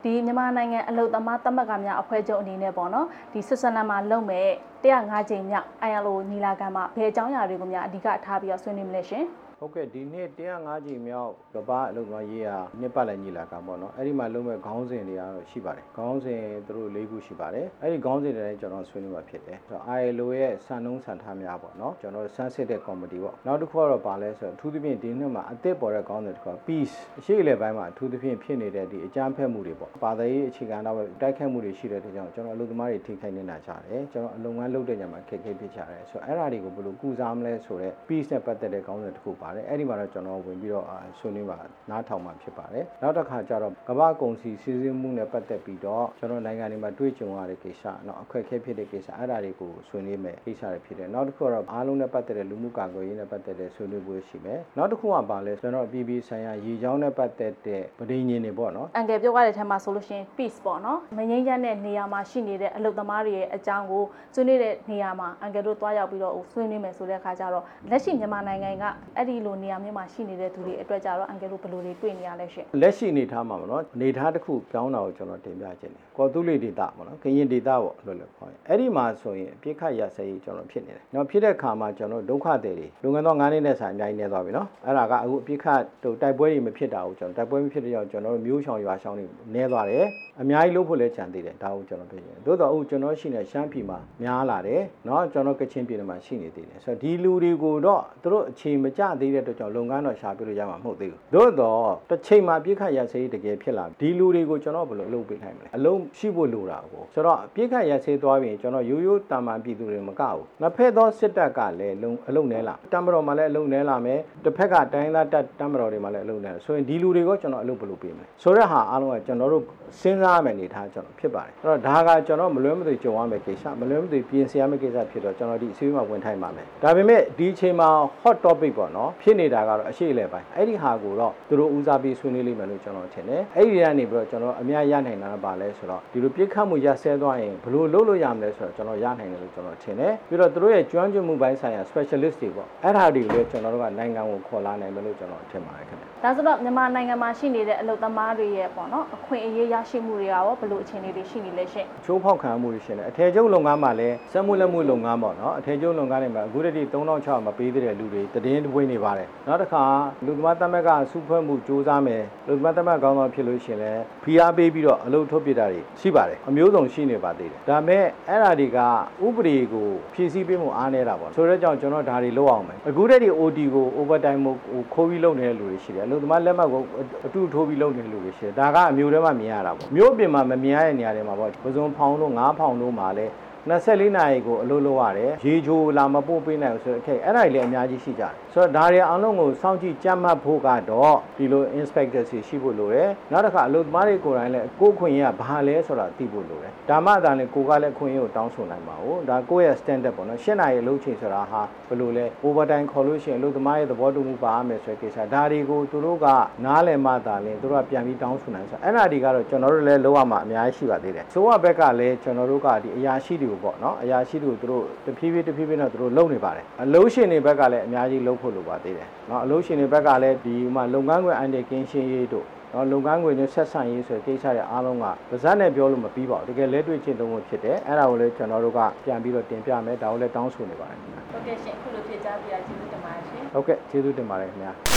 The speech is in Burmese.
ဒီမြန်မာနိုင်ငံအလုပ်သမားသမဂ္ဂများအဖွဲ့ချုပ်အနေနဲ့ပေါ့နော်ဒီဆွစ်ဇာလန်မှာလုပ်မဲ့105ကြိမ်မြောက် ILO ညီလာခံမှာဘယ်အကြောင်းအရာတွေကိုများအဓိကထားပြီးတော့ဆွေးနွေးမလဲရှင်ဟုတ်ကဲ့ဒီနေ့105ကြိမ်မြောက်ကမ္ဘာအလုပ်သမားရေးရာနှစ်ပတ်လည်ညီလာခံပေါ့နော်အဲ့ဒီမှာလုံးမဲ့ခေါင်းစဉ်တွေကတော့ရှိပါတယ်ခေါင်းစဉ်သူတို့၄ခုရှိပါတယ်အဲ့ဒီခေါင်းစဉ်တွေလည်းကျွန်တော်ဆွေးနွေးမှာဖြစ်တယ်ဆိုတော့ ILO ရဲ့စံနှုန်းစံထားများပေါ့နော်ကျွန်တော်ဆန်းစစ်တဲ့ကော်မတီပေါ့နောက်တစ်ခုကတော့ပါလဲဆိုတော့အထူးသဖြင့်ဒီနှစ်မှာအသစ်ပေါ်တဲ့ခေါင်းစဉ်တစ်ခုက peace အရှိအလေပိုင်းမှာအထူးသဖြင့်ဖြစ်နေတဲ့ဒီအကြမ်းဖက်မှုတွေပေါ့ပါသေးရေးအခြေခံတော့တိုက်ခတ်မှုတွေရှိတဲ့အတွက်ကြောင့်ကျွန်တော်အလုပ်သမားတွေထိခိုက်နေတာကြတယ်ကျွန်တော်အလုပ်ငန်းလုပ်တဲ့ညမှာခက်ခဲဖြစ်ကြတယ်ဆိုတော့အဲ့ဒါတွေကိုဘယ်လိုကုစားမလဲဆိုတော့ peace နဲ့ပတ်သက်တဲ့ခေါင်းစဉ်တစ်ခုပါတယ်အဲ့ဒီမှာတော့ကျွန်တော်ဝင်ပြီးတော့ဆွေးနွေးပါနားထောင်မှာဖြစ်ပါတယ်နောက်တစ်ခါကျတော့ကမ္ဘာကုန်စည်စီးဆင်းမှုနဲ့ပတ်သက်ပြီးတော့ကျွန်တော်နိုင်ငံတွေမှာတွေ့ကြုံရတဲ့ကိစ္စနော်အခက်အခဲဖြစ်တဲ့ကိစ္စအဲ့ဒါတွေကိုဆွေးနွေးမယ်ကိစ္စတွေဖြစ်တယ်နောက်တစ်ခုကတော့အားလုံးနဲ့ပတ်သက်တဲ့လူမှုကာကွယ်ရေးနဲ့ပတ်သက်တဲ့ဆွေးနွေးပွဲရှိမယ်နောက်တစ်ခုကပါလဲကျွန်တော်ပြည်ပြည်ဆိုင်ရာရေချောင်းနဲ့ပတ်သက်တဲ့ပဋိညာဉ်တွေပေါ့နော်အန်ကယ်ပြောရတဲ့ထဲမှာဆိုလို့ရှိရင် peace ပေါ့နော်မငြိမ်းချမ်းတဲ့နေရာမှာရှိနေတဲ့အလုပ်သမားတွေရဲ့အကြောင်းကိုဆွေးနွေးတဲ့နေရာမှာအန်ကယ်တို့တွားရောက်ပြီးတော့ဆွေးနွေးမယ်ဆိုတဲ့အခါကျတော့လက်ရှိမြန်မာနိုင်ငံကအဲ့ဒီလိုနေရာမျိုးမှာရှိနေတဲ့သူတွေအတွက်ကြတော့အန်ကယ်တို့ဘယ်လိုတွေတွေ့နေရလဲရှင့်လက်ရှိအနေထားမှာပေါ့နော်အနေထားတစ်ခုပြောင်းတာကိုကျွန်တော်တင်ပြခြင်းတယ်ကော်တူးလေးဒေတာပေါ့နော်ကရင်ဒေတာပေါ့လို့လည်းခေါ်ရင်အဲ့ဒီမှာဆိုရင်အပြစ်ခတ်ရစရေးကျွန်တော်ဖြစ်နေတယ်နော်ဖြစ်တဲ့ခါမှာကျွန်တော်ဒုက္ခတွေလုံငန်းသော9နှစ်နဲ့ဆိုင်အများကြီးနေသွားပြီနော်အဲ့ဒါကအခုအပြစ်ခတ်တိုက်ပွဲတွေမဖြစ်တာကိုကျွန်တော်တိုက်ပွဲမဖြစ်တဲ့ကြောင့်ကျွန်တော်တို့မျိုးချောင်ရွာချောင်းတွေနေသွားတယ်အများကြီးလို့ဖို့လည်းခြံသေးတယ်ဒါကိုကျွန်တော်ပြောရင်သို့တော့အခုကျွန်တော်ရှိနေရှမ်းပြည်မှာများလာတယ်နော်ကျွန်တော်ကချင်ပြည်နယ်မှာရှိနေသေးတယ်ဆိုတော့ဒီလူတွေကိုတော့သူတို့အခြေမကျသေးတဲ့အတွက်ကြောင့်လုပ်ငန်းတော့ရှာပြလို့ရမှာမဟုတ်သေးဘူးသို့တော့တစ်ချိန်မှာပြစ်ခတ်ရဆေးတကယ်ဖြစ်လာဒီလူတွေကိုကျွန်တော်ဘယ်လိုအလုပ်ပေးနိုင်မလဲအလုံးရှိဖို့လိုတာကိုဆိုတော့ပြစ်ခတ်ရဆေးသွားပြီးကျွန်တော်ရိုးရိုးတာမန်ပြည်သူတွေမကဘူးနှစ်ဖက်သောစစ်တပ်ကလည်းအလုံးနဲလာတမ်မတော်မှာလည်းအလုံးနဲလာမယ်တစ်ဖက်ကတိုင်းသားတပ်တမ်မတော်တွေမှာလည်းအလုံးနဲဆိုရင်ဒီလူတွေကိုကျွန်တော်အလုပ်ဘယ်လိုပေးမလဲဆိုတဲ့ဟာအားလုံးကကျွန်တော်တို့စဉ်းစားမယ်နေထားကျွန်တော်ဖြစ်ပါတယ်အဲ့တော့ဒါကကျွန်တော်မလွဲမသွေကြုံရမယ့်ကိစ္စမလွဲမသွေပြင်ဆင်ရမယ့်ကိစ္စဖြစ်တော့ကျွန်တော်ဒီအစည်းအဝေးမှာဝင်ထိုင်ပါမယ်ဒါပေမဲ့ဒီအချိန်မှာ hot topic ပေါ့နော်ဖြစ်နေတာကတော့အရှိအလဲပိုင်းအဲ့ဒီဟာကိုတော့သူတို့ဦးစားပေးဆွေးနွေးလိမ့်မယ်လို့ကျွန်တော်ထင်တယ်အဲ့ဒီကနေပြီးတော့ကျွန်တော်အများရနိုင်တာပါလဲဆိုတော့ဒီလိုပြစ်ခတ်မှုရဆဲသွားရင်ဘယ်လိုလုပ်လို့ရမလဲဆိုတော့ကျွန်တော်ရနိုင်တယ်လို့ကျွန်တော်ထင်တယ်ပြီးတော့သူတို့ရဲ့ကျွမ်းကျင်မှုပိုင်းဆိုင်ရာ specialist တွေပေါ့အဲ့ဒါတွေကိုလည်းကျွန်တော်တို့ကနိုင်ငံကိုခေါ်လာနိုင်မယ်လို့ကျွန်တော်ထင်ပါတယ်ခင်ဗျဒါဆိုတော့မြန်မာနိုင်ငံမှာရှိနေတဲ့အလုပ်သမားတွေရဲ့ပေါ့နော်အခွင့်အရေးရရှိမှုတွေရောဘယ်လိုအခြေအနေတွေရှိနေလဲရှင့်ချိုးဖောက်ခံမှုတွေရှင်တယ်အထည်ချုပ်လုပ်ငန်းမှာလည်းစက်မှုလက်မှုလုပ်ငန်းပေါ့နော်အထည်ချုပ်လုပ်ငန်းတွေမှာအခုတည်း3600မပေးသေးတဲ့လူတွေတည်င်းပွင့်နေပါတယ်နောက်တစ်ခါလူသမားသမက်ကစုဖွဲ့မှုစူးစမ်းမယ်လူသမားသမက်ကောင်းတော့ဖြစ်လို့ရှင်လဲဖိအားပေးပြီးတော့အလုပ်ထုတ်ပြတာတွေရှိပါတယ်အမျိုးစုံရှိနေပါသေးတယ်ဒါပေမဲ့အဲ့ဓာတွေကဥပဒေကိုဖြည့်ဆည်းပေးမှုအားနည်းတာပေါ့ဆိုတော့ကြောင့်ကျွန်တော်ဒါတွေလုပ်အောင်မယ်အခုတည်း OT ကို overtime ကိုခိုးပြီးလုပ်နေတဲ့လူတွေရှိတယ်အလုပ်သမားလက်မှတ်ကိုအတူထိုးပြီးလုပ်နေတဲ့လူတွေရှိတယ်ဒါကအမျိုးထဲမှာမြင်ရတာပေါ့မျိုးပြင်မှာမမြင်ရတဲ့နေရာတွေမှာပေါ့ပစုံဖောင်းတို့9ဖောင်းတို့မှာလဲ24နာရီကိုအလုပ်လုပ်ရတယ်ရေချိုလာမပို့ပေးနိုင်ဘူးဆိုတော့အဲ့ဒါတွေလည်းအများကြီးရှိကြတယ်ဆိုတော့ဒါတွေအားလုံးကိုစောင့်ကြည့်ကြပ်မတ်ဖို့ကတော့ဒီလို inspector ရှိဖို့လိုတယ်နောက်တစ်ခါအလုပ်သမားတွေကိုယ်တိုင်လည်းကိုယ်ခွင့်ရဘာလဲဆိုတာသိဖို့လိုတယ်ဒါမှသာလည်းကိုကလည်းခွင့်ရကိုတောင်းဆိုနိုင်ပါဘူးဒါကိုယ့်ရဲ့ standard ပေါ့နော်7နာရီအလုပ်ချိန်ဆိုတာဟာဘယ်လိုလဲ overtime ခေါ်လို့ရှိရင်အလုပ်သမားရဲ့သဘောတူမှုပါရမယ်ဆိုတဲ့ကိစ္စဒါတွေကိုသူတို့ကနားလည်မှသာလည်းသူတို့ကပြန်ပြီးတောင်းဆိုနိုင်ဆိုအဲ့ဒါတွေကတော့ကျွန်တော်တို့လည်းလုပ်ရမှာအများကြီးရှိပါသေးတယ်ဆိုတော့ဘက်ကလည်းကျွန်တော်တို့ကဒီအရာရှိတွေပေါ့နော်အရာရှိတွေကိုသူတို့တဖြည်းဖြည်းတော့သူတို့လုပ်နေပါတယ်အလုပ်ရှင်တွေဘက်ကလည်းအများကြီးလုပ်ဖို့လိုပါသေးတယ်เนาะအလုပ်ရှင်တွေဘက်ကလည်းဒီမှာလုပ်ငန်းခွင်အန်တီကင်းရှင်းရေးတို့เนาะလုပ်ငန်းခွင်နဲ့ဆက်ဆံရေးဆိုတဲ့ကိစ္စတွေအားလုံးကပါဇက်နဲ့ပြောလို့မပြီးပါဘူးတကယ်လက်တွေ့ချင်းသုံးဖို့ဖြစ်တယ်အဲ့ဒါကိုလည်းကျွန်တော်တို့ကပြန်ပြီးတော့တင်ပြမယ်ဒါကိုလည်းတောင်းဆိုနေပါတယ်ခင်ဗျာဟုတ်ကဲ့ရှင်အခုလိုဖြေကြားပြကျေးဇူးတင်ပါတယ်ရှင်ဟုတ်ကဲ့ကျေးဇူးတင်ပါတယ်ခင်ဗျာ